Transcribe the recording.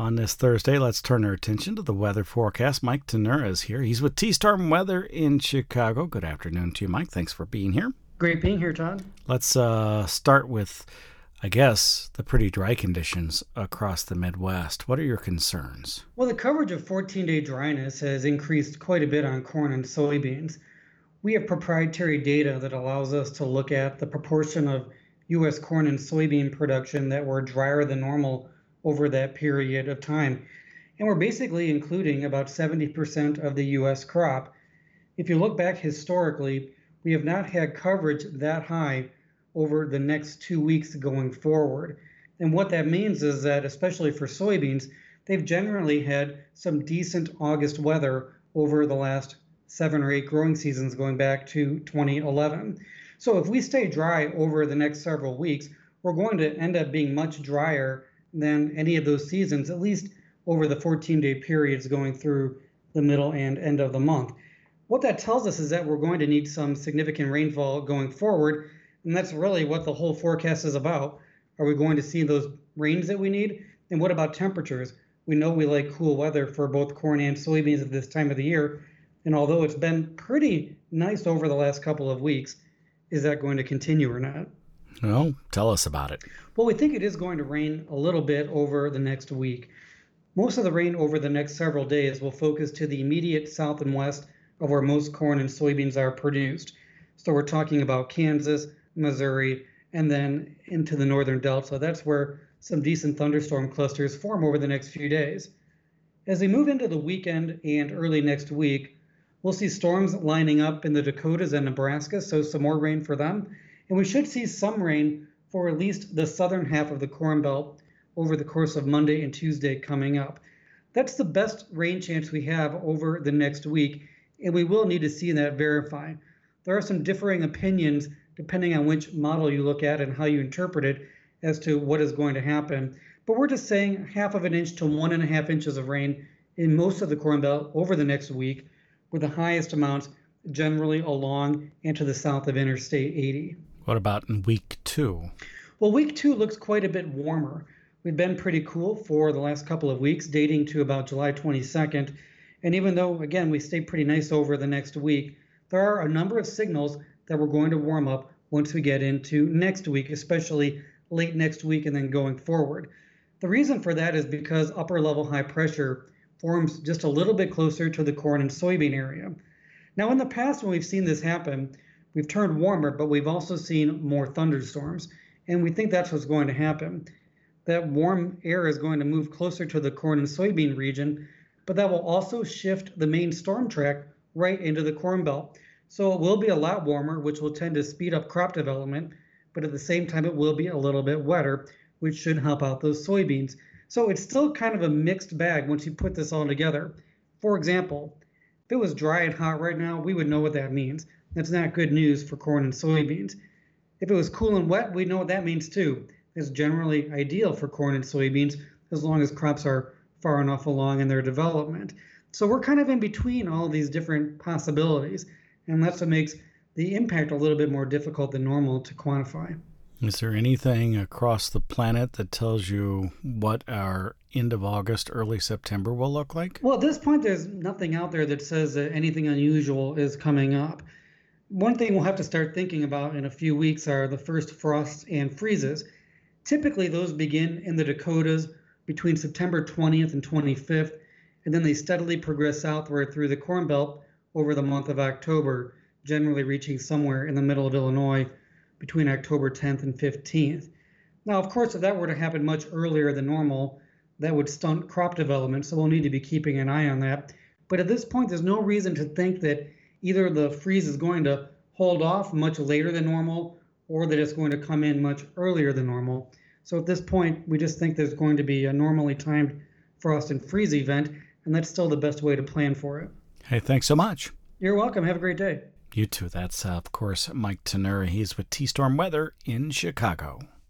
On this Thursday, let's turn our attention to the weather forecast. Mike Tenura is here. He's with T-Storm Weather in Chicago. Good afternoon to you, Mike. Thanks for being here. Great being here, Todd. Let's start with, I guess, the pretty dry conditions across the Midwest. What are your concerns? Well, the coverage of 14-day dryness has increased quite a bit on corn and soybeans. We have proprietary data that allows us to look at the proportion of U.S. corn and soybean production that were drier than normal over that period of time. And we're basically including about 70% of the U.S. crop. If you look back historically, we have not had coverage that high over the next 2 weeks going forward. And what that means is that, especially for soybeans, they've generally had some decent August weather over the last 7 or 8 growing seasons going back to 2011. So if we stay dry over the next several weeks, we're going to end up being much drier than any of those seasons, at least over the 14-day periods going through the middle and end of the month. What that tells us is that we're going to need some significant rainfall going forward, and that's really what the whole forecast is about. Are we going to see those rains that we need? And what about temperatures? We know we like cool weather for both corn and soybeans at this time of the year, and although it's been pretty nice over the last couple of weeks, is that going to continue or not? Well, tell us about it. Well, we think it is going to rain a little bit over the next week. Most of the rain over the next several days will focus to the immediate south and west of where most corn and soybeans are produced. So we're talking about Kansas, Missouri, and then into the northern Delta. That's where some decent thunderstorm clusters form over the next few days. As we move into the weekend and early next week, we'll see storms lining up in the Dakotas and Nebraska, so some more rain for them. And we should see some rain for at least the southern half of the Corn Belt over the course of Monday and Tuesday coming up. That's the best rain chance we have over the next week, and we will need to see that verified. There are some differing opinions depending on which model you look at and how you interpret it as to what is going to happen. But we're just saying 1/2 inch to 1.5 inches of rain in most of the Corn Belt over the next week, with the highest amounts generally along and to the south of Interstate 80. What about in week 2? Well, week 2 looks quite a bit warmer. We've been pretty cool for the last couple of weeks, dating to about July 22nd. And even though, again, we stay pretty nice over the next week, there are a number of signals that we're going to warm up once we get into next week, especially late next week and then going forward. The reason for that is because upper level high pressure forms just a little bit closer to the corn and soybean area. Now, in the past, when we've seen this happen, we've turned warmer, but we've also seen more thunderstorms. And we think that's what's going to happen. That warm air is going to move closer to the corn and soybean region, but that will also shift the main storm track right into the Corn Belt. So it will be a lot warmer, which will tend to speed up crop development, but at the same time, it will be a little bit wetter, which should help out those soybeans. So it's still kind of a mixed bag once you put this all together. For example, if it was dry and hot right now, we would know what that means. That's not good news for corn and soybeans. If it was cool and wet, we know what that means too. It's generally ideal for corn and soybeans as long as crops are far enough along in their development. So we're kind of in between all of these different possibilities, and that's what makes the impact a little bit more difficult than normal to quantify. Is there anything across the planet that tells you what our end of August, early September will look like? Well, at this point, there's nothing out there that says that anything unusual is coming up. One thing we'll have to start thinking about in a few weeks are the first frosts and freezes. Typically, those begin in the Dakotas between September 20th and 25th, and then they steadily progress southward through the Corn Belt over the month of October, generally reaching somewhere in the middle of Illinois between October 10th and 15th. Now, of course, if that were to happen much earlier than normal, that would stunt crop development, so we'll need to be keeping an eye on that. But at this point, there's no reason to think that either the freeze is going to hold off much later than normal or that it's going to come in much earlier than normal. So at this point, we just think there's going to be a normally timed frost and freeze event, and that's still the best way to plan for it. Hey, thanks so much. You're welcome. Have a great day. You too. That's, of course, Mike Tenura. He's with T-Storm Weather in Chicago.